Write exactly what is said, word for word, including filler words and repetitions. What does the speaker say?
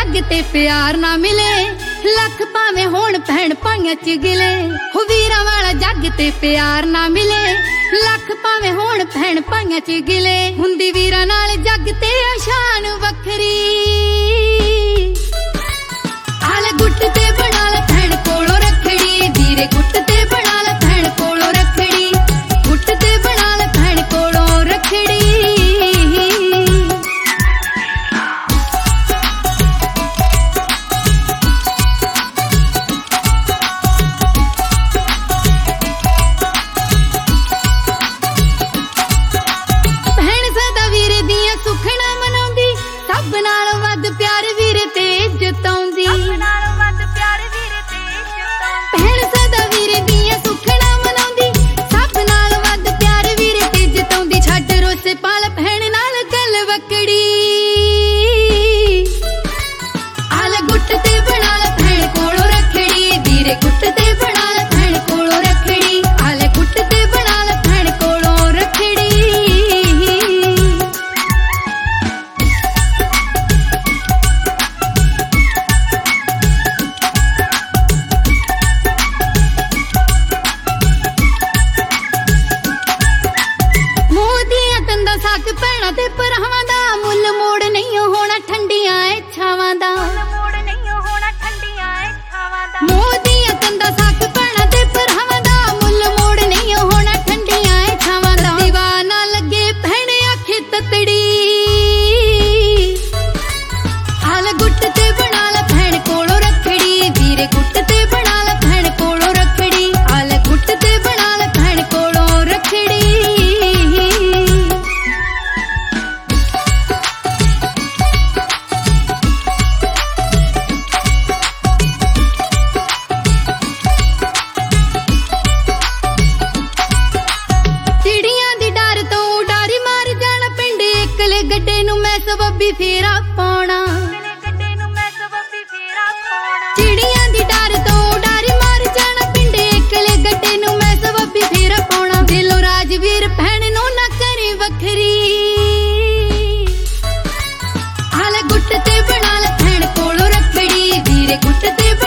जग ते प्यार ना मिले, लख भावें होण भैण भाइयां च गिले। हो वीरां वाला जग ते प्यार ना मिले, लख भावें होण भैण भाइयां च गिले। हुंदी वीरां नाल जग ते शान वखरी, आले गुट ते बना ले भैण कोलों रखड़ी। वीरे गुट ते बना ले भैण कोलों रखड़ी, गुट ते बना ले भैण कोलों रखड़ी। सुखना मनाउंदी सब नालों वध प्यार वीरे ते इज्जत आउंदी। भैण सदा वीरे दियां सुखना मनाउंदी, सब नालों वध प्यार वीरे ते इज्जत आउंदी। छड्ड रोसे पाल भैण नाल गल वकड़ी, आल गुट ते बना ले भैण कोलों रखड़ी। वीरे गुट ते बना ले भैण कोलों रखड़ी, आले गुट ते बना ले भैण कोलों रखड़ी। साक भैणा ते भरावां दा मुल मोड़ नहीं होना ठंडियां इच्छावां दा। मोह दियां तंदां साक भैणा ते भरावां दा मुल मोड़ नहीं होना ठंडियां इच्छावां दा। दीवाना लगे भैण आखे ततड़ी, आल गुट ते बना ले भैण कोलों रखड़ी। वीरे गुट ते बना ले भैण कोलों रखड़ी, आल गुट ते बना ले भैण कोलों रखड़ी। गड्डे नूं मैं सबबी फेरा पाउणा, चिड़ियां दी डर तो डरी मर जाना पिंडे इकले। गड्डे नूं मैं सबबी फेरा पाउणा, दिलों राजवीर भैण नूं ना करी वखरी। आले गुट ते बना ले भैण कोलों रखड़ी। वीरे गुट ते